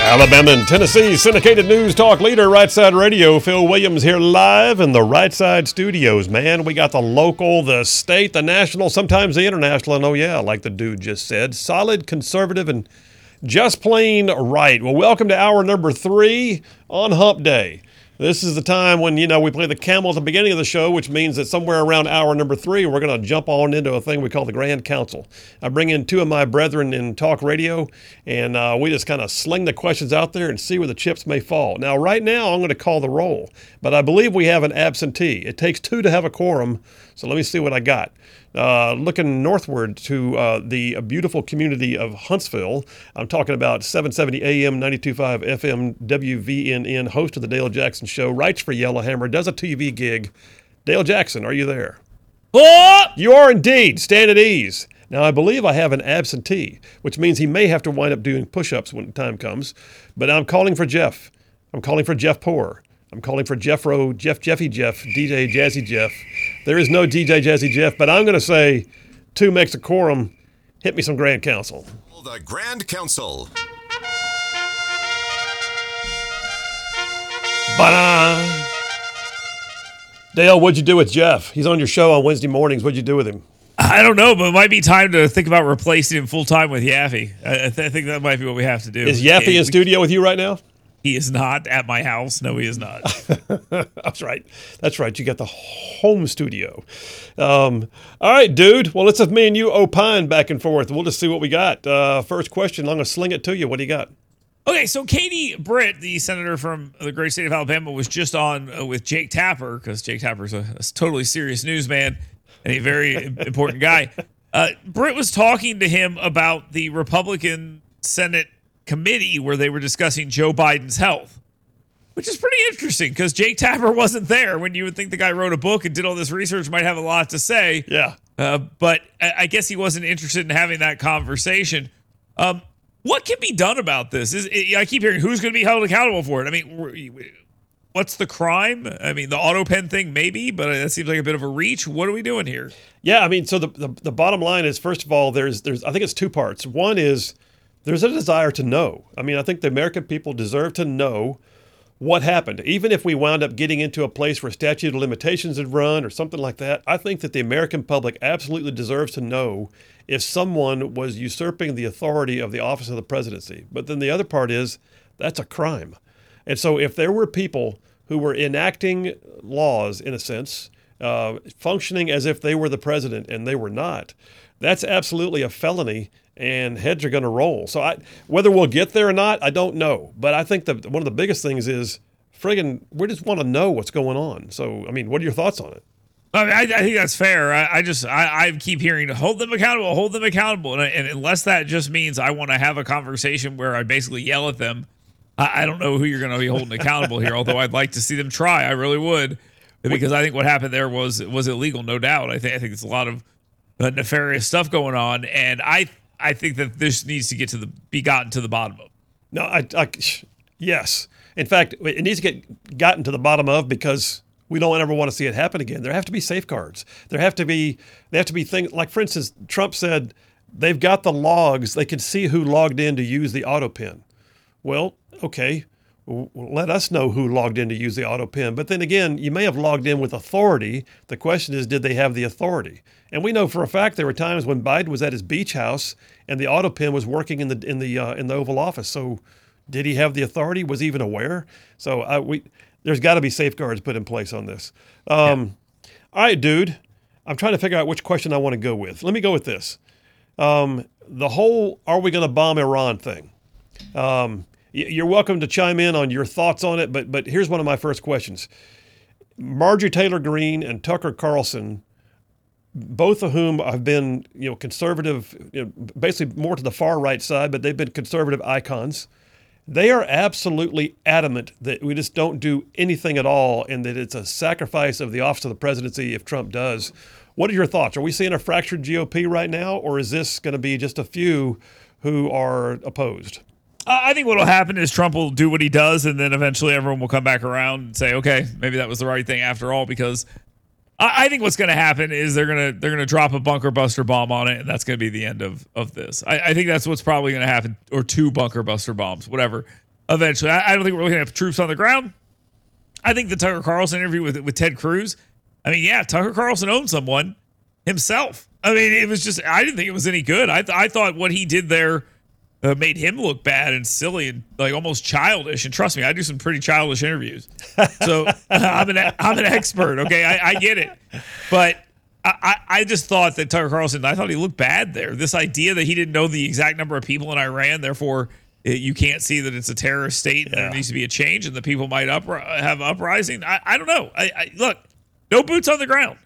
Alabama and Tennessee syndicated news talk leader, Right Side Radio. Phil Williams here live in the Right Side studios. Man, we got the local, the state, the national, sometimes the international. And oh yeah, like the dude just said, solid, conservative, and just plain right. Well, welcome to hour number 3 on Hump Day. This is the time when, we play the camel at the beginning of the show, which means that somewhere around hour number 3, we're going to jump on into a thing we call the Grand Council. I bring in 2 of my brethren in talk radio, and we just kind of sling the questions out there and see where the chips may fall. Now, right now, I'm going to call the roll, but I believe we have an absentee. It takes 2 to have a quorum, so let me see what I got. Looking northward to the beautiful community of Huntsville, I'm talking about 770 AM, 92.5 FM, WVNN, host of the Dale Jackson Show, writes for Yellowhammer, does a TV gig. Dale Jackson, are you there? Oh! You are indeed. Stand at ease. Now, I believe I have an absentee, which means he may have to wind up doing push-ups when the time comes. But I'm calling for Jeff. I'm calling for Jeff Poor. I'm calling for Jeff Rowe, Jeffy Jeff, DJ Jazzy Jeff. There is no DJ Jazzy Jeff, but I'm going to say 2 makes a quorum. Hit me some Grand Council. The Grand Council. Ba-da! Dale, what'd you do with Jeff? He's on your show on Wednesday mornings. What'd you do with him? I don't know, but it might be time to think about replacing him full-time with Yaffe. I think that might be what we have to do. Is Yaffe in studio with you right now? He is not at my house. No, he is not. That's right. That's right. You got the home studio. All right, dude. Well, let's have me and you opine back and forth. We'll just see what we got. First question. I'm going to sling it to you. What do you got? Okay, so Katie Britt, the senator from the great state of Alabama, was just on with Jake Tapper, because Jake Tapper's a totally serious newsman and a very important guy. Britt was talking to him about the Republican Senate committee where they were discussing Joe Biden's health, which is pretty interesting because Jake Tapper wasn't there when you would think the guy wrote a book and did all this research, might have a lot to say. Yeah. But I guess he wasn't interested in having that conversation. What can be done about this? I keep hearing who's going to be held accountable for it. I mean, what's the crime? I mean, the auto pen thing, maybe, but that seems like a bit of a reach. What are we doing here? Yeah, I mean, so the bottom line is, first of all, there's I think it's 2 parts. One is there's a desire to know. I mean, I think the American people deserve to know what happened. Even if we wound up getting into a place where statute of limitations had run or something like that, I think that the American public absolutely deserves to know if someone was usurping the authority of the office of the presidency. But then the other part is that's a crime. And so if there were people who were enacting laws, in a sense, functioning as if they were the president and they were not, that's absolutely a felony, and heads are going to roll. So whether we'll get there or not, I don't know. But I think that one of the biggest things is, friggin', we just want to know what's going on. So, I mean, what are your thoughts on it? I think that's fair. I keep hearing hold them accountable. And unless that just means I want to have a conversation where I basically yell at them, I don't know who you're going to be holding accountable here, although I'd like to see them try. I really would, because I think what happened there was illegal, no doubt. I think it's a lot of nefarious stuff going on, and I think that this needs to be gotten to the bottom of. No, yes. In fact, it needs to get gotten to the bottom of, because we don't ever want to see it happen again. There have to be safeguards. There have to be things like, for instance, Trump said they've got the logs. They can see who logged in to use the auto pen. Well, okay, let us know who logged in to use the auto pen. But then again, you may have logged in with authority. The question is, did they have the authority? And we know for a fact there were times when Biden was at his beach house and the auto pen was working in the Oval Office. So, did he have the authority? Was he even aware? So there's got to be safeguards put in place on this. All right, dude. I'm trying to figure out which question I want to go with. Let me go with this. The whole "are we going to bomb Iran" thing. You're welcome to chime in on your thoughts on it, but here's one of my first questions. Marjorie Taylor Greene and Tucker Carlson, both of whom have been, conservative, basically more to the far right side, but they've been conservative icons. They are absolutely adamant that we just don't do anything at all, and that it's a sacrifice of the office of the presidency if Trump does. What are your thoughts? Are we seeing a fractured GOP right now, or is this going to be just a few who are opposed? I think what will happen is Trump will do what he does, and then eventually everyone will come back around and say, okay, maybe that was the right thing after all, because I think what's going to happen is they're going to drop a bunker buster bomb on it, and that's going to be the end of this. I think that's what's probably going to happen, or 2 bunker buster bombs, whatever. eventually. I don't think we're looking at troops on the ground. I think the Tucker Carlson interview with Ted Cruz, I mean, yeah, Tucker Carlson owned someone himself. I mean, it was just, I didn't think it was any good. I thought what he did there made him look bad and silly and like almost childish. And trust me, I do some pretty childish interviews. So I'm an expert. Okay. I get it. But I just thought that Tucker Carlson, I thought he looked bad there. This idea that he didn't know the exact number of people in Iran, therefore you can't see that it's a terrorist state and there needs to be a change and the people might have uprising. I don't know. Look, no boots on the ground.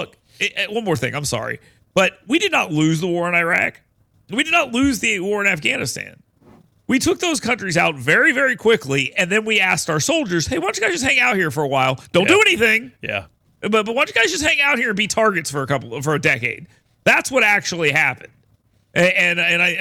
One more thing. I'm sorry. But we did not lose the war in Iraq. We did not lose the war in Afghanistan. We took those countries out very, very quickly, and then we asked our soldiers, hey, why don't you guys just hang out here for a while? Don't do anything. Yeah. But why don't you guys just hang out here and be targets for a decade? That's what actually happened. And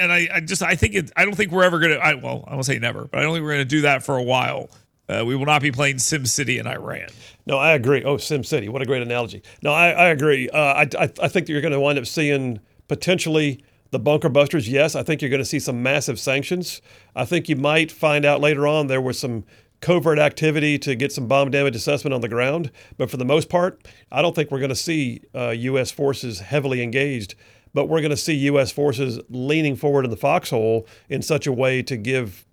I don't think we're ever going to, I won't say never, but I don't think we're going to do that for a while. We will not be playing SimCity in Iran. No, I agree. Oh, SimCity. What a great analogy. No, I agree. I think that you're going to wind up seeing potentially the bunker busters. Yes, I think you're going to see some massive sanctions. I think you might find out later on there was some covert activity to get some bomb damage assessment on the ground. But for the most part, I don't think we're going to see U.S. forces heavily engaged. But we're going to see U.S. forces leaning forward in the foxhole in such a way to give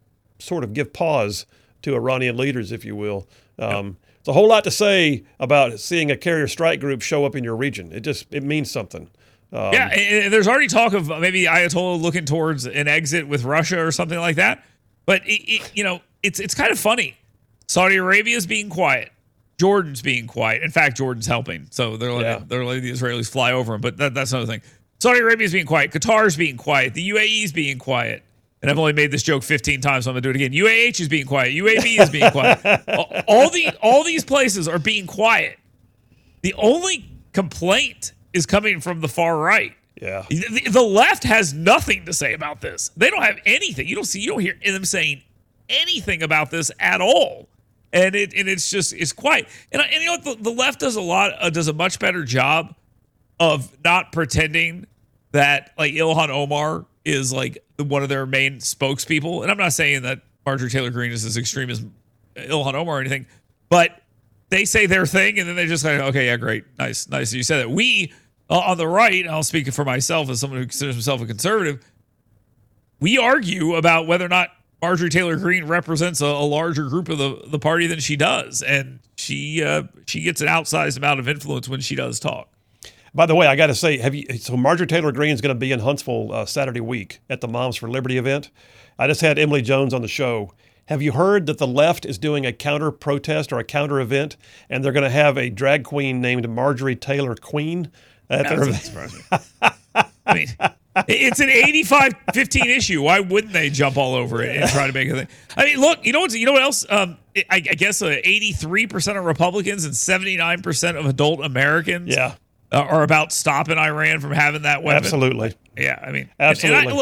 pause to Iranian leaders, if you will. It's a whole lot to say about seeing a carrier strike group show up in your region. It means something. And there's already talk of maybe Ayatollah looking towards an exit with Russia or something like that. But it's kind of funny. Saudi Arabia's being quiet. Jordan's being quiet. In fact, Jordan's helping. So they're letting the Israelis fly over him. But that's another thing. Saudi Arabia's being quiet. Qatar's being quiet. The UAE's being quiet. And I've only made this joke 15 times, so I'm going to do it again. UAH is being quiet. UAB is being quiet. All these places are being quiet. The only complaint is coming from the far right. Yeah. The left has nothing to say about this. They don't have anything. You don't hear them saying anything about this at all. And it's quiet. And you know what? The left does a much better job of not pretending that like Ilhan Omar is like one of their main spokespeople. And I'm not saying that Marjorie Taylor Greene is as extreme as Ilhan Omar or anything, but they say their thing and then they just like, okay, yeah, great. Nice. You said that. We on the right, and I'll speak for myself as someone who considers himself a conservative, we argue about whether or not Marjorie Taylor Greene represents a larger group of the party than she does. And she gets an outsized amount of influence when she does talk. By the way, I got to say, so Marjorie Taylor Greene is going to be in Huntsville Saturday week at the Moms for Liberty event. I just had Emily Jones on the show. Have you heard that the left is doing a counter protest or a counter event, and they're going to have a drag queen named Marjorie Taylor Queen at their event? I mean, it's an 85-15 issue. Why wouldn't they jump all over it and try to make a thing? I mean, look, you know what else? I guess 83% of Republicans and 79% of adult Americans are about stopping Iran from having that weapon. Absolutely. Yeah, I mean, absolutely.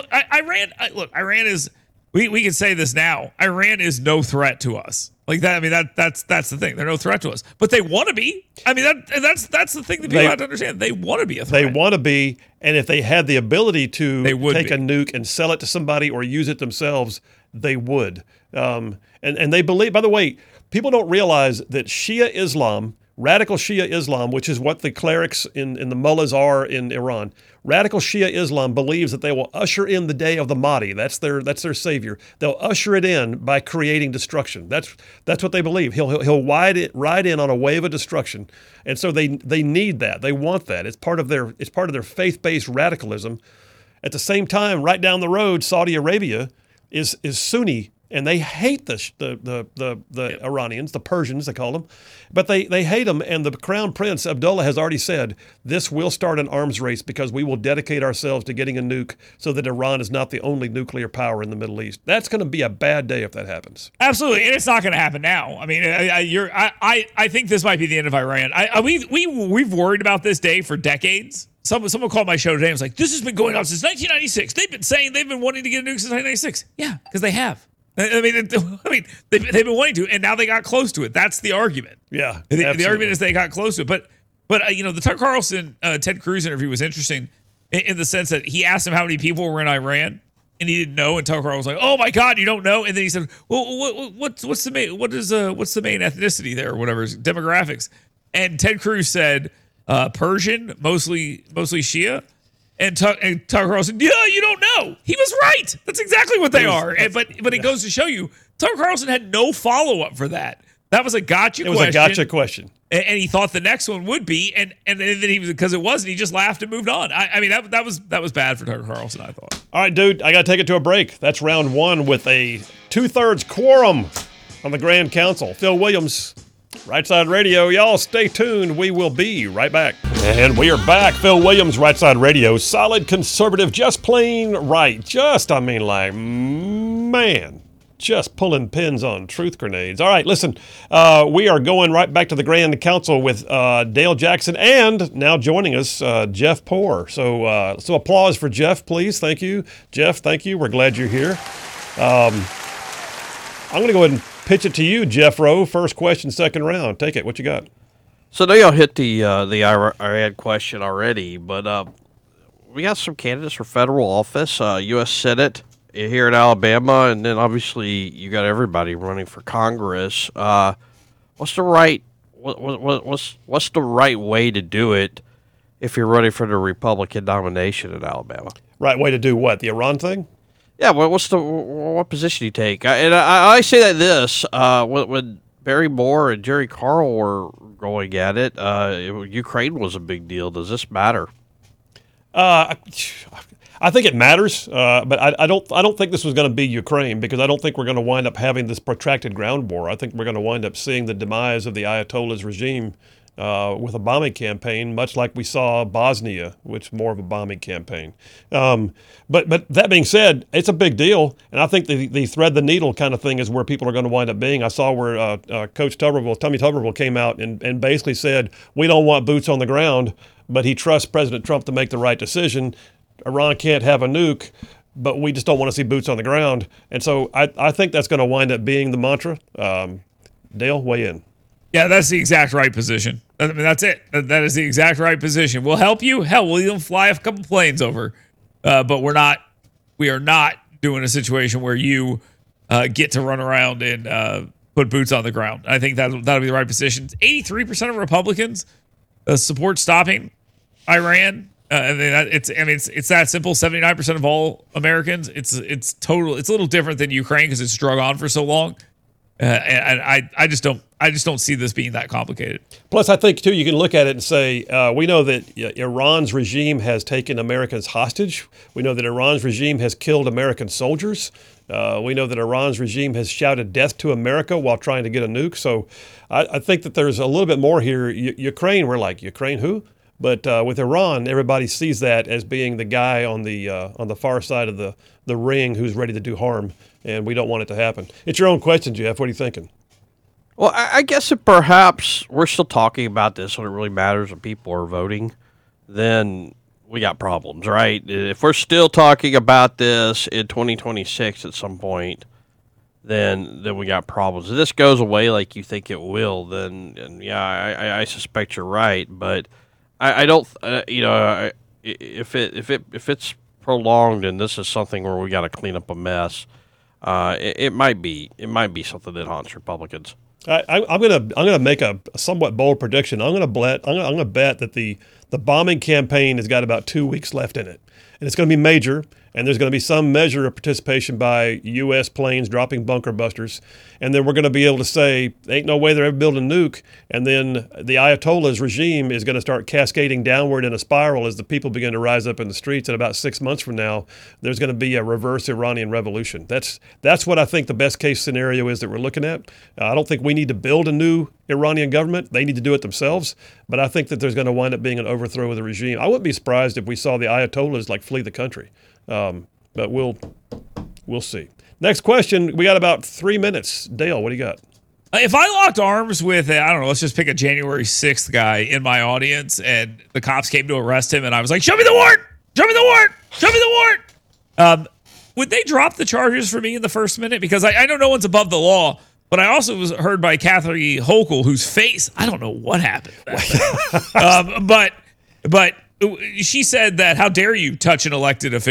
Iran is. We can say this now. Iran is no threat to us. Like that. I mean, that's the thing. They're no threat to us, but they want to be. I mean, that's the thing that people have to understand. They want to be a threat. They want to be, and if they had the ability to take a nuke and sell it to somebody or use it themselves, they would. And they believe. By the way, people don't realize that Shia Islam. Radical Shia Islam, which is what the clerics in the mullahs are in Iran, radical Shia Islam believes that they will usher in the day of the Mahdi. That's their savior. They'll usher it in by creating destruction. That's what they believe. He'll ride in on a wave of destruction, and so they need that. They want that. It's part of their faith-based radicalism. At the same time, right down the road, Saudi Arabia is Sunni. And they hate the Iranians, the Persians, they call them. But they hate them. And the Crown Prince, Abdullah, has already said, this will start an arms race because we will dedicate ourselves to getting a nuke so that Iran is not the only nuclear power in the Middle East. That's going to be a bad day if that happens. Absolutely. And it's not going to happen now. I mean, I think this might be the end of Iran. We've worried about this day for decades. Someone called my show today and was like, this has been going on since 1996. They've been saying they've been wanting to get a nuke since 1996. Yeah, because they have. I mean, they've been wanting to, and now they got close to it. That's the argument. Yeah, the argument is they got close to it. But the Tucker Carlson Ted Cruz interview was interesting in the sense that he asked him how many people were in Iran, and he didn't know. And Tucker Carlson was like, "Oh my God, you don't know?" And then he said, "Well, what's the main ethnicity there, or whatever demographics?" And Ted Cruz said, "Persian, mostly Shia." And Tucker Carlson, "Yeah, you don't know." He was right. That's exactly what they are. But it goes to show you, Tucker Carlson had no follow up for that. That was a gotcha question. It was a gotcha question. And he thought the next one would be, and then he was, because it wasn't, he just laughed and moved on. I mean, that was bad for Tucker Carlson, I thought. All right, dude, I got to take it to a break. That's round one with a 2/3 quorum on the Grand Council. Phil Williams, Right Side Radio. Y'all stay tuned. We will be right back. And we are back. Phil Williams, Right Side Radio. Solid conservative, just plain right. Just pulling pins on truth grenades. All right, listen, we are going right back to the Grand Council with Dale Jackson and now joining us, Jeff Poore. So applause for Jeff, please. Thank you. Jeff, thank you. We're glad you're here. I'm going to go ahead and pitch it to you, Jeff Rowe. First question, second round. Take it. What you got? So now y'all hit the Iran question already, but we got some candidates for federal office, U.S. Senate here in Alabama, and then obviously you got everybody running for Congress. What's the right way to do it if you're running for the Republican nomination in Alabama? Right way to do what? The Iran thing? Yeah. What position do you take? I say that this when Barry Moore and Jerry Carl were going at it, Ukraine was a big deal. Does this matter? I think it matters, but I don't think this was going to be Ukraine, because I don't think we're going to wind up having this protracted ground war. I think we're going to wind up seeing the demise of the Ayatollah's regime with a bombing campaign, much like we saw Bosnia, which is more of a bombing campaign. But that being said, it's a big deal, and I think the thread the needle kind of thing is where people are going to wind up being. I saw where Coach Tommy Tuberville came out and basically said, we don't want boots on the ground, but he trusts President Trump to make the right decision. Iran can't have a nuke, but we just don't want to see boots on the ground. And so I think that's going to wind up being the mantra. Dale, weigh in. Yeah, that's the exact right position. I mean, that's it. That is the exact right position. We'll help you. Hell, we'll even fly a couple planes over. But we are not doing a situation where you get to run around and put boots on the ground. I think that'll be the right position. 83% of Republicans support stopping Iran. It's that simple. 79% of all Americans. It's a little different than Ukraine because it's drug on for so long. And I just don't see this being that complicated. Plus, I think too, you can look at it and say we know that Iran's regime has taken Americans hostage. We know that Iran's regime has killed American soldiers. We know that Iran's regime has shouted death to America while trying to get a nuke. So I think that there's a little bit more here. Ukraine, we're like, Ukraine who? But with Iran, everybody sees that as being the guy on the far side of the ring who's ready to do harm, and we don't want it to happen. It's your own question, Jeff. What are you thinking? Well, I guess if perhaps we're still talking about this when it really matters and people are voting, then we got problems, right? If we're still talking about this in 2026 at some point, then we got problems. If this goes away like you think it will, then yeah, I suspect you're right, but I don't, if it's prolonged and this is something where we got to clean up a mess, it might be something that haunts Republicans. I'm gonna make a somewhat bold prediction. I'm gonna bet that the bombing campaign has got about 2 weeks left in it, and it's going to be major. And there's going to be some measure of participation by U.S. planes dropping bunker busters. And then we're going to be able to say, ain't no way they're ever building a nuke. And then the Ayatollah's regime is going to start cascading downward in a spiral as the people begin to rise up in the streets. And about 6 months from now, there's going to be a reverse Iranian revolution. That's what I think the best case scenario is that we're looking at. I don't think we need to build a new Iranian government. They need to do it themselves. But I think that there's going to wind up being an overthrow of the regime. I wouldn't be surprised if we saw the Ayatollahs flee the country. But we'll see. Next question. We got about 3 minutes. Dale, what do you got? If I locked arms with, I don't know, let's just pick a January 6th guy in my audience and the cops came to arrest him and I was like, show me the warrant! Show me the warrant! Show me the warrant! Would they drop the charges for me in the first minute? Because I know no one's above the law, but I also was heard by Kathy Hochul, whose face, I don't know what happened. But she said that, how dare you touch an elected official?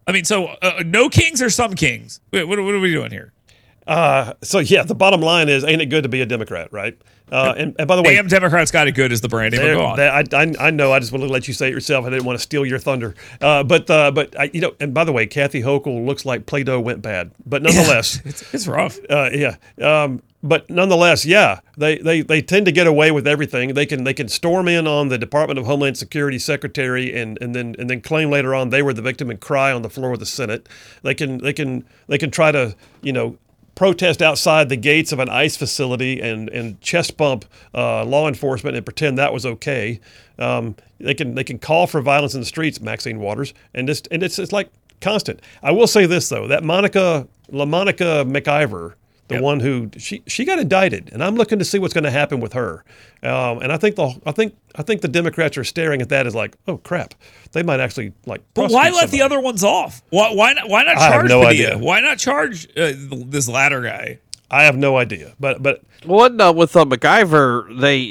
I mean, so no kings or some kings? What are we doing here? So yeah, the bottom line is, ain't it good to be a Democrat, right? And by the way, Damn Democrats got it good as the branding. But go on. I know. I just wanted to let you say it yourself. I didn't want to steal your thunder. But and by the way, Kathy Hochul looks like Play-Doh went bad. But nonetheless, it's rough. But nonetheless, yeah, they tend to get away with everything. They can storm in on the Department of Homeland Security secretary and then claim later on they were the victim and cry on the floor of the Senate. They can try to protest outside the gates of an ICE facility and chest bump law enforcement and pretend that was okay. They can call for violence in the streets, Maxine Waters, and it's like constant. I will say this though, that LaMonica McIver, the one who she got indicted, and I'm looking to see what's going to happen with her. And I think the Democrats are staring at that as like, oh crap, they might actually like. But why let the other ones off? Why not charge Padilla? Why not charge this latter guy? I have no idea. But with MacGyver,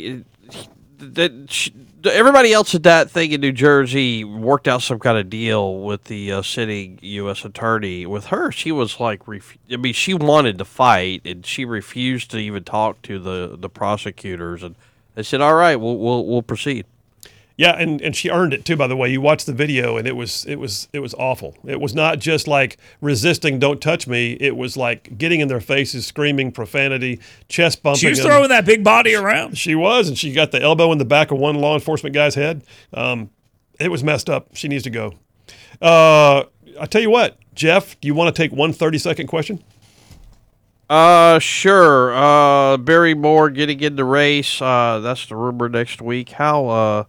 everybody else at that thing in New Jersey worked out some kind of deal with the sitting U.S. attorney. With her, she was like, she wanted to fight, and she refused to even talk to the prosecutors. And they said, "All right, we'll proceed." Yeah, and she earned it too. By the way, you watched the video, and it was awful. It was not just like resisting, "Don't touch me." It was like getting in their faces, screaming profanity, chest bumping. She was throwing that big body around. She was, and she got the elbow in the back of one law enforcement guy's head. It was messed up. She needs to go. I tell you what, Jeff, do you want to take one 30-second question? Sure. Barry Moore getting in the race. That's the rumor next week. How?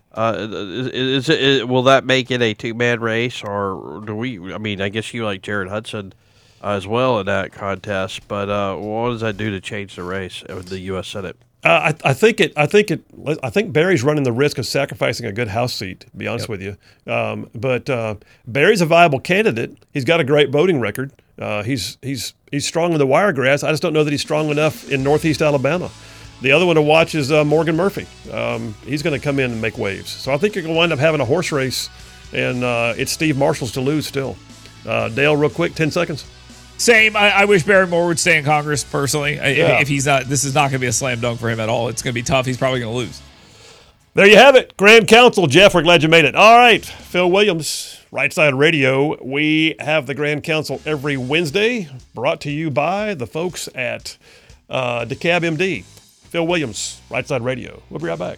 Will that make it a two-man race, or do we? I mean, I guess you like Jared Hudson as well in that contest, but what does that do to change the race of the U.S. Senate? I think Barry's running the risk of sacrificing a good House seat, to be honest with you. But Barry's a viable candidate. He's got a great voting record. He's strong in the wiregrass. I just don't know that he's strong enough in Northeast Alabama. The other one to watch is Morgan Murphy. He's going to come in and make waves. So I think you're going to wind up having a horse race, and it's Steve Marshall's to lose still. Dale, real quick, 10 seconds. Same. I wish Barry Moore would stay in Congress personally. If he's not, this is not going to be a slam dunk for him at all. It's going to be tough. He's probably going to lose. There you have it. Grand Council, Jeff. We're glad you made it. All right. Phil Williams, Right Side Radio. We have the Grand Council every Wednesday, brought to you by the folks at DeKalb MD. Phil Williams, Right Side Radio. We'll be right back.